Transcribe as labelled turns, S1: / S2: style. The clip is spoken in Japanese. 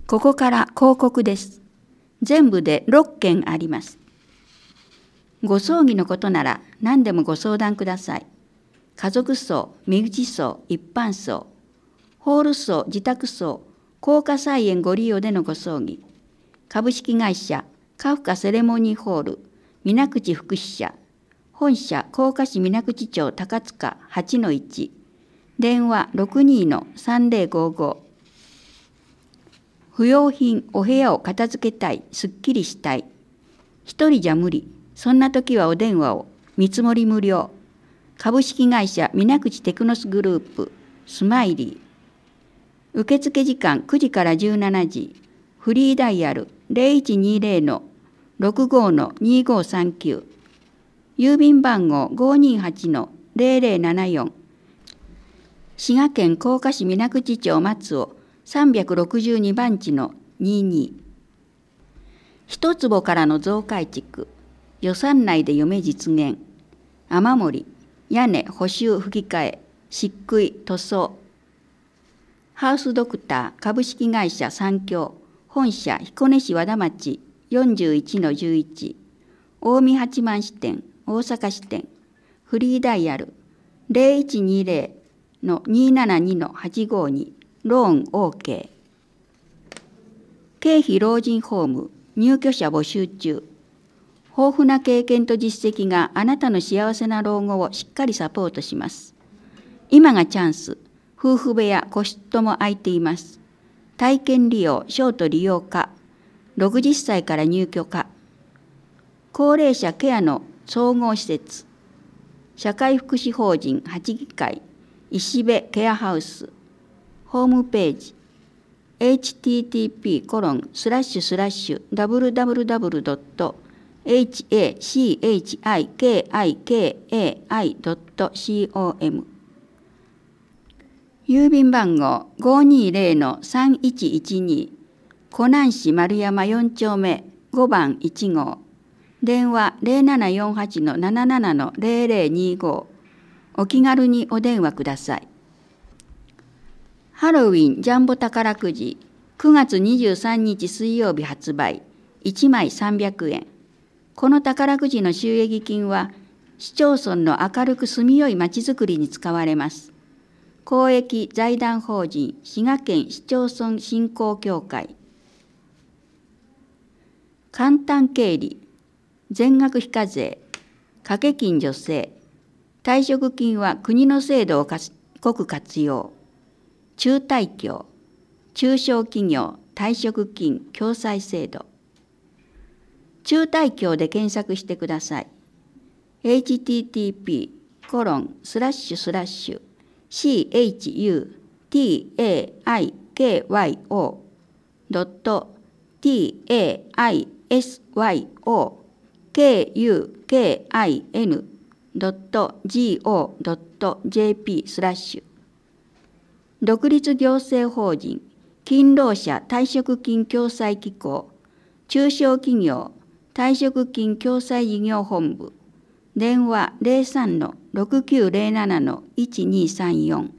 S1: ここから広告です。全部で6件あります。ご葬儀のことなら何でもご相談ください。家族葬、身内葬、一般葬、ホール葬、自宅葬、高価菜園ご利用でのご葬儀、株式会社カフカセレモニーホール、水口副支社、本社甲賀市水口町高塚 8-1、電話 62-3055。不要品、お部屋を片付けたい、すっきりしたい。一人じゃ無理。そんな時はお電話を。見積もり無料。株式会社水口テクノスグループ、スマイリー。受付時間9時から17時。フリーダイヤル 0120-65-2539。郵便番号 528-0074。滋賀県甲賀市水口町松尾362番地の22。一坪からの増改築、予算内で夢実現、雨漏り、屋根補修吹き替え、漆喰塗装。ハウスドクター株式会社三共、本社彦根市和田町 41-11、近江八幡支店、大阪支店、フリーダイヤル 0120-272-852、ローン OK。経費老人ホーム、入居者募集中。豊富な経験と実績があなたの幸せな老後をしっかりサポートします。今がチャンス。夫婦部屋、個室も空いています。体験利用、ショート利用可。60歳から入居可。高齢者ケアの総合施設。社会福祉法人八議会、石部ケアハウス。ホームページ。http://www.hachikkai.com。郵便番号 520-3112、湖南市丸山4丁目5番1号。電話 0748-77-0025。お気軽にお電話ください。ハロウィンジャンボ宝くじ9月23日水曜日発売、1枚300円。この宝くじの収益金は市町村の明るく住みよいまちづくりに使われます。公益財団法人滋賀県市町村振興協会。簡単経理、全額非課税、掛け金助成、退職金は国の制度を国活用。中退協、中小企業退職金共済制度。中退協で検索してください。http://chutaikyou.go.jp/独立行政法人勤労者退職金共済機構中小企業退職金共済事業本部。電話 03-6907-1234。